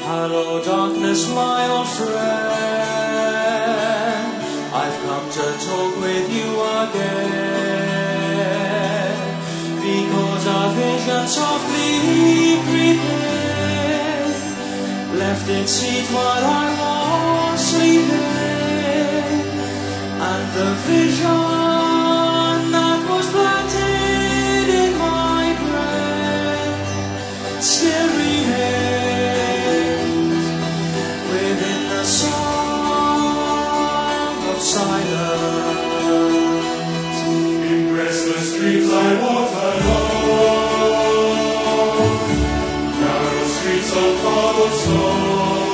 Hello, darkness, my old friend. I've come to talk with you again, because a vision softly creeping left its seat while I was sleeping, and the vision that was planted in my brain still remains within the sound of silence. In restless dreams I walked alone, narrow streets of cobblestone.